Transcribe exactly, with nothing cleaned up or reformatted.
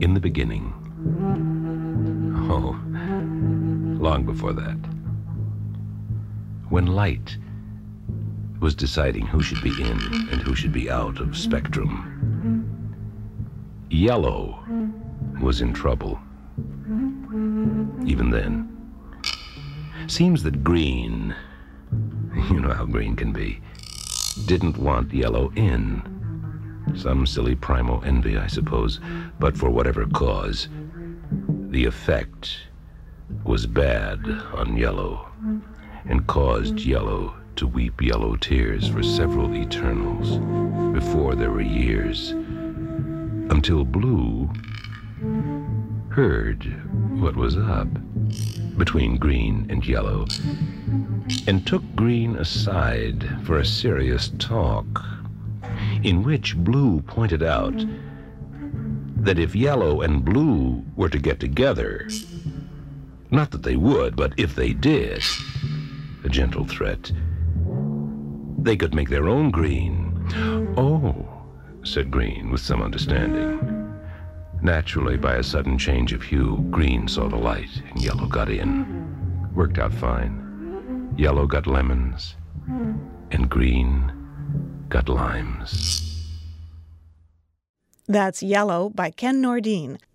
in the beginning. Oh, long before that. When light was deciding who should be in and who should be out of spectrum, yellow was in trouble. Even then. Seems that green, you know how green can be, didn't want yellow in. Some silly primal envy, I suppose, but for whatever cause, the effect was bad on yellow and caused yellow to weep yellow tears for several eternals before there were years, until blue heard what was up between green and yellow and took green aside for a serious talk, in which blue pointed out that if yellow and blue were to get together, not that they would, but if they did, a gentle threat, they could make their own green. Oh, said Green with some understanding. Naturally, by a sudden change of hue, green saw the light and yellow got in. Worked out fine. Yellow got lemons and green got limes. That's Yellow by Ken Nordine.